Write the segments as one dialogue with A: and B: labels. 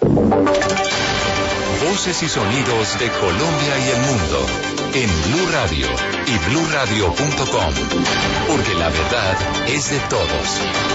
A: Voces y sonidos de Colombia y el mundo en Blue Radio y bluradio.com, porque la verdad es de todos.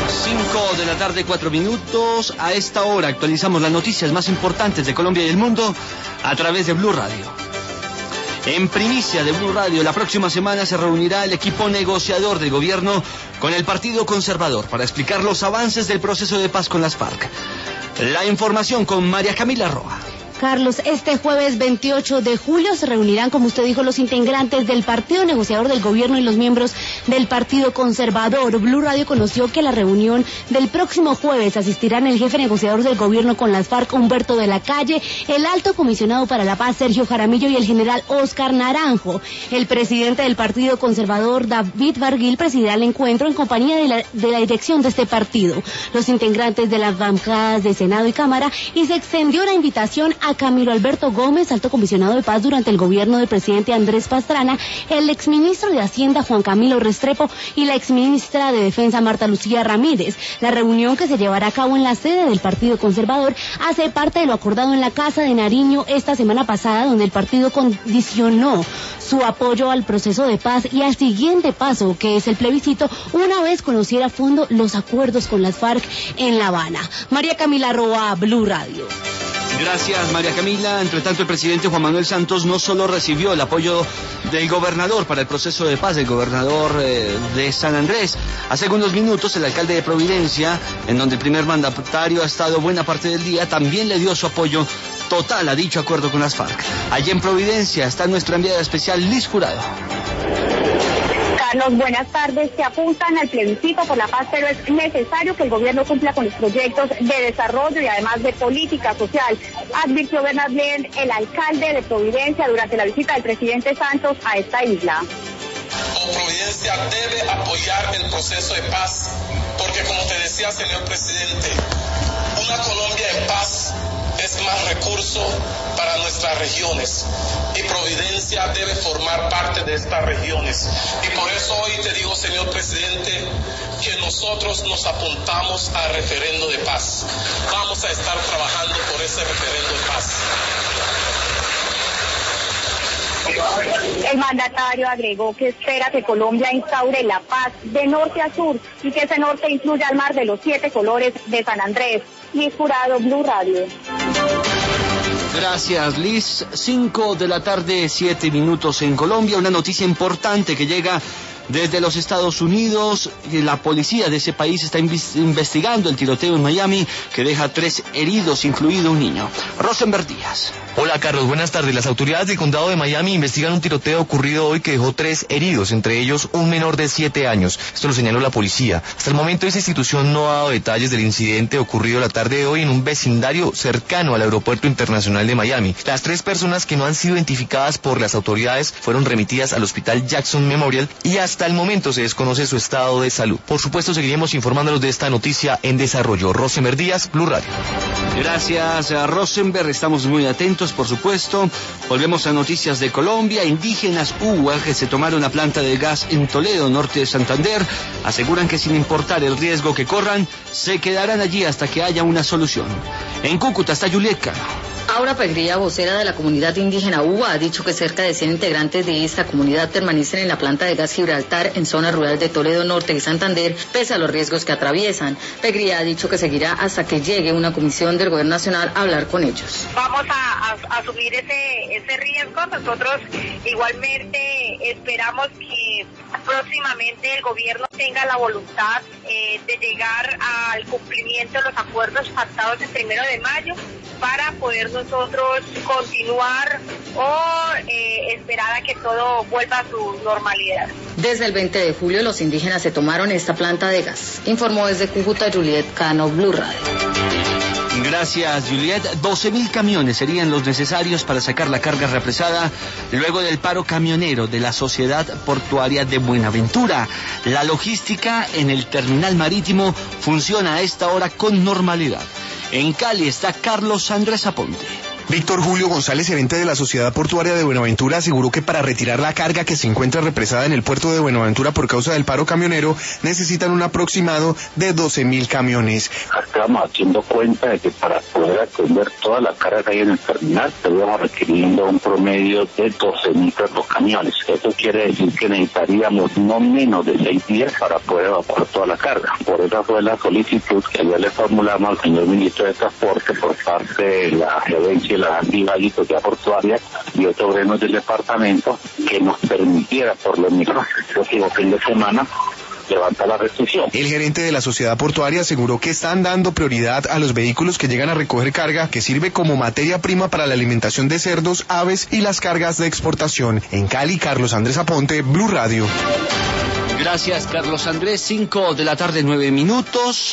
B: 5:04 a esta hora actualizamos las noticias más importantes de Colombia y el mundo a través de Blue Radio. En primicia de Blue Radio, la próxima semana se reunirá el equipo negociador del gobierno con el Partido Conservador para explicar los avances del proceso de paz con las FARC. La información con María Camila Roa.
C: Carlos, este jueves 28 de julio se reunirán, como usted dijo, los integrantes del Partido Negociador del Gobierno y los miembros del Partido Conservador. Blue Radio conoció que a la reunión del próximo jueves asistirán el jefe negociador del Gobierno con las FARC, Humberto de la Calle, el alto comisionado para la paz, Sergio Jaramillo, y el general Óscar Naranjo. El presidente del Partido Conservador, David Barguil, presidirá el encuentro en compañía de la dirección de este partido, los integrantes de las bancadas de Senado y Cámara, y se extendió la invitación a Camilo Alberto Gómez, alto comisionado de paz durante el gobierno del presidente Andrés Pastrana, el exministro de Hacienda Juan Camilo Restrepo y la exministra de Defensa Marta Lucía Ramírez. La reunión, que se llevará a cabo en la sede del Partido Conservador, hace parte de lo acordado en la Casa de Nariño esta semana pasada, donde el partido condicionó su apoyo al proceso de paz y al siguiente paso, que es el plebiscito, una vez conociera a fondo los acuerdos con las FARC en La Habana. María Camila Roa, Blue Radio.
B: Gracias, María Camila. Entre tanto, el presidente Juan Manuel Santos no solo recibió el apoyo del gobernador para el proceso de paz, del gobernador de San Andrés. Hace unos minutos, el alcalde de Providencia, en donde el primer mandatario ha estado buena parte del día, también le dio su apoyo total a dicho acuerdo con las FARC. Allí en Providencia está nuestra enviada especial, Liz Jurado.
D: Carlos, buenas tardes. Se apuntan al plebiscito por la paz, pero es necesario que el gobierno cumpla con los proyectos de desarrollo y además de política social, advirtió Bernard Len, el alcalde de Providencia, durante la visita del presidente Santos a esta isla.
E: Providencia debe apoyar el proceso de paz, porque como te decía, señor presidente, una Colombia en paz es más recurso para nuestras regiones y Providencia debe formar parte de estas regiones. Y por eso hoy te digo, señor presidente, que nosotros nos apuntamos al referendo de paz. Vamos a estar trabajando por ese referendo de paz.
D: El mandatario agregó que espera que Colombia instaure la paz de norte a sur y que ese norte incluya el mar de los 7 colores de San Andrés. Liz Jurado, Blue Radio.
B: Gracias, Liz. 5:07 en Colombia. Una noticia importante que llega desde los Estados Unidos. La policía de ese país está investigando el tiroteo en Miami que deja 3 heridos, incluido un niño. Rosenberg Díaz.
F: Hola, Carlos, buenas tardes. Las autoridades del condado de Miami investigan un tiroteo ocurrido hoy que dejó 3 heridos, entre ellos un menor de 7 años. Esto lo señaló la policía. Hasta el momento esa institución no ha dado detalles del incidente ocurrido la tarde de hoy en un vecindario cercano al Aeropuerto Internacional de Miami. Las 3 personas que no han sido identificadas por las autoridades fueron remitidas al Hospital Jackson Memorial y hasta el momento se desconoce su estado de salud. Por supuesto, seguiremos informándolos de esta noticia en desarrollo. Rosenberg Díaz, Blue Radio.
B: Gracias, Rosenberg. Estamos muy atentos, por supuesto. Volvemos a noticias de Colombia. Indígenas UA que se tomaron la planta de gas en Toledo, norte de Santander, aseguran que sin importar el riesgo que corran, se quedarán allí hasta que haya una solución. En Cúcuta está Juliet Cano.
G: Aura Pegría, vocera de la comunidad indígena UA, ha dicho que cerca de 100 integrantes de esta comunidad permanecen en la planta de gas Gibraltar en zona rural de Toledo Norte y Santander, pese a los riesgos que atraviesan. Pegría ha dicho que seguirá hasta que llegue una comisión del Gobierno Nacional a hablar con ellos.
D: Vamos a asumir ese riesgo. Nosotros igualmente esperamos que próximamente el gobierno tenga la voluntad de llegar al cumplimiento de los acuerdos pactados el 1 de mayo para poder nosotros continuar o esperar a que todo vuelva a su normalidad.
G: Desde el 20 de julio los indígenas se tomaron esta planta de gas. Informó desde Cúcuta Juliet Cano, Blue Radio.
B: Gracias, Juliet. 12.000 camiones serían los necesarios para sacar la carga represada luego del paro camionero de la Sociedad Portuaria de Buenaventura. La logística en el terminal marítimo funciona a esta hora con normalidad. En Cali está Carlos Andrés Aponte.
H: Víctor Julio González, gerente de la Sociedad Portuaria de Buenaventura, aseguró que para retirar la carga que se encuentra represada en el puerto de Buenaventura por causa del paro camionero, necesitan un aproximado de 12.000 camiones.
I: Estamos haciendo cuenta de que para poder atender toda la carga que hay en el terminal, estaríamos requiriendo un promedio de 12.000 camiones. Esto quiere decir que necesitaríamos no menos de 6 días para poder evacuar toda la carga. Por esa fue la solicitud que ya le formulamos al señor ministro de Transporte por parte de la gerencia de la Valle y Sociedad Portuaria y otros gremios del departamento que nos permitiera por lo menos el próximo fin de semana levantar la restricción.
H: El gerente de la Sociedad Portuaria aseguró que están dando prioridad a los vehículos que llegan a recoger carga que sirve como materia prima para la alimentación de cerdos, aves y las cargas de exportación. En Cali, Carlos Andrés Aponte, Blue Radio.
B: Gracias, Carlos Andrés. 5 de la tarde, 9 minutos.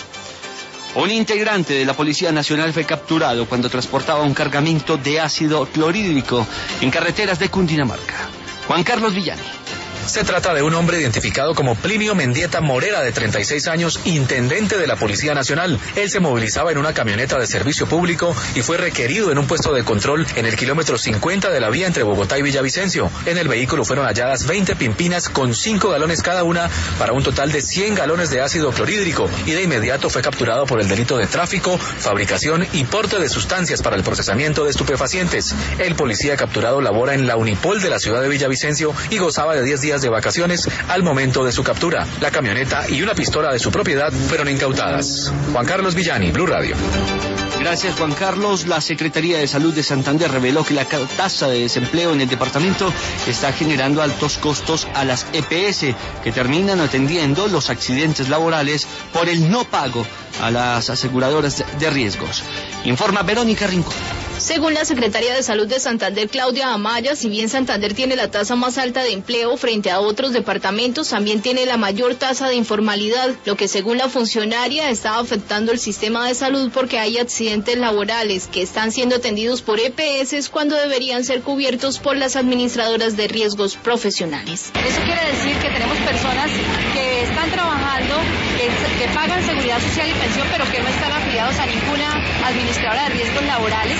B: Un integrante de la Policía Nacional fue capturado cuando transportaba un cargamento de ácido clorhídrico en carreteras de Cundinamarca. Juan Carlos Villani.
J: Se trata de un hombre identificado como Plinio Mendieta Morera, de 36 años, intendente de la Policía Nacional. Él se movilizaba en una camioneta de servicio público y fue requerido en un puesto de control en el kilómetro 50 de la vía entre Bogotá y Villavicencio. En el vehículo fueron halladas 20 pimpinas con 5 galones cada una para un total de 100 galones de ácido clorhídrico y de inmediato fue capturado por el delito de tráfico, fabricación y porte de sustancias para el procesamiento de estupefacientes. El policía capturado labora en la Unipol de la ciudad de Villavicencio y gozaba de 10 días de vacaciones al momento de su captura. La camioneta y una pistola de su propiedad fueron incautadas. Juan Carlos Villani, Blue Radio.
B: Gracias, Juan Carlos. La Secretaría de Salud de Santander reveló que la tasa de desempleo en el departamento está generando altos costos a las EPS, que terminan atendiendo los accidentes laborales por el no pago a las aseguradoras de riesgos. Informa Verónica Rincón.
K: Según la Secretaría de Salud de Santander, Claudia Amaya, si bien Santander tiene la tasa más alta de empleo frente a otros departamentos, también tiene la mayor tasa de informalidad, lo que según la funcionaria está afectando el sistema de salud porque hay accidentes laborales que están siendo atendidos por EPS cuando deberían ser cubiertos por las administradoras de riesgos profesionales.
L: Eso quiere decir que tenemos personas que están trabajando, que pagan seguridad social y pensión, pero que no están afiliados a ninguna administradora de riesgos laborales.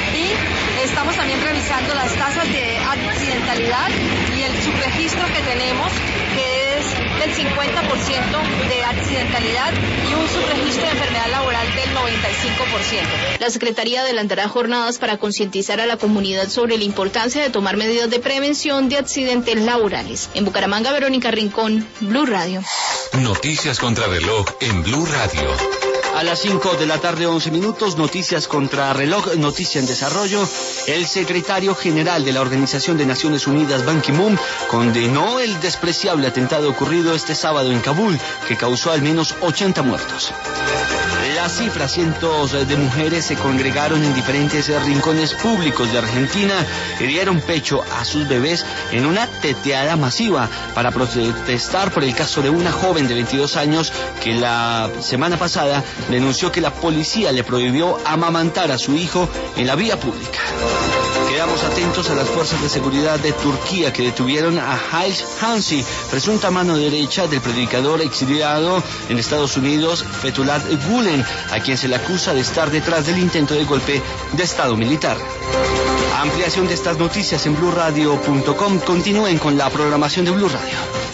L: Y estamos también revisando las tasas de accidentalidad y el subregistro que tenemos, que es del 50% de accidentalidad y un subregistro de enfermedad laboral del 95%.
K: La Secretaría adelantará jornadas para concientizar a la comunidad sobre la importancia de tomar medidas de prevención de accidentes laborales. En Bucaramanga, Verónica Rincón, Blue Radio.
A: Noticias contra reloj en Blue Radio.
B: A las 5 de la tarde, 11 minutos, noticias contra reloj, noticia en desarrollo. El secretario general de la Organización de Naciones Unidas, Ban Ki-moon, condenó el despreciable atentado ocurrido este sábado en Kabul, que causó al menos 80 muertos. La cifra, cientos de mujeres se congregaron en diferentes rincones públicos de Argentina y dieron pecho a sus bebés en una teteada masiva para protestar por el caso de una joven de 22 años que la semana pasada denunció que la policía le prohibió amamantar a su hijo en la vía pública. Quedamos atentos a las fuerzas de seguridad de Turquía que detuvieron a Halis Hansi, presunta mano derecha del predicador exiliado en Estados Unidos, Fethullah Gulen, a quien se le acusa de estar detrás del intento de golpe de Estado militar. Ampliación de estas noticias en BlueRadio.com. Continúen con la programación de Blue Radio.